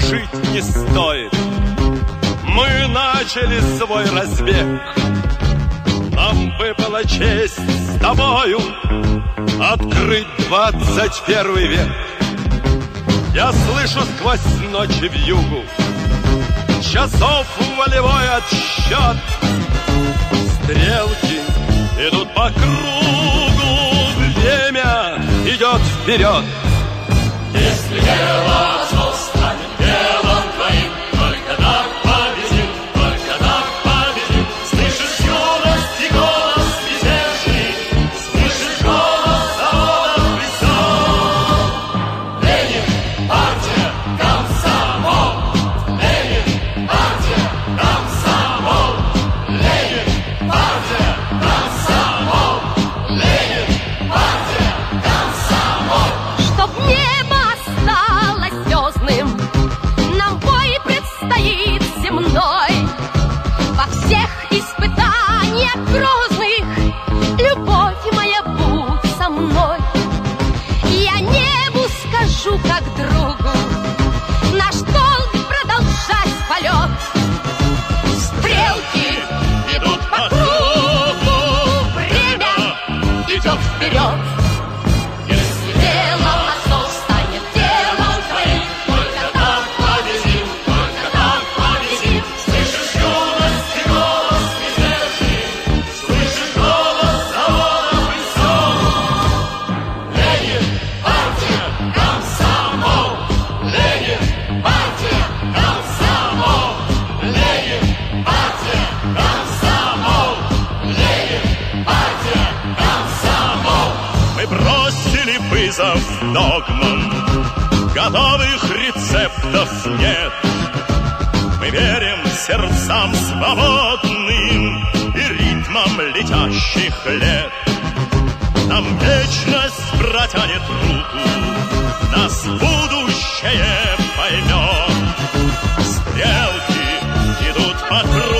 спешить не стоит. Мы начали свой разбег. Нам выпала честь с тобою открыть 21 век. Я слышу сквозь ночи вьюгу часов волевой отсчет. Стрелки идут по кругу, время идет вперед. Если дело отцов станет делом твоим, только так победим, только так победим. Слышишь юность и голос мятежный, слышишь голос заводов присел. Ленин, партия, комсомол. Ленин, партия, комсомол. Ленин, партия, комсомол. Ленин, партия, комсомол. Чтоб небо осталось звездным, нам бой предстоит земной. Во всех испытаниях грозных, любовь моя, будь со мной. Я небу скажу, как другу, наш долг продолжать полет. Стрелки идут по кругу, время идет вперед. Если дело отцов станет делом твоим, только так победим, только так победим. Слышишь юность и голос мятежный, слышишь голос заводов присел. Ленин, партия, комсомол. Ленин, партия, комсомол. Ленин, партия, комсомол. Ленин, партия, комсомол. Мы бросили вызов догмам, готовых рецептов нет. Мы верим сердцам свободным и ритмам летящих лет. Нам вечность протянет руку, нас будущее поймет. Стрелки идут по кругу,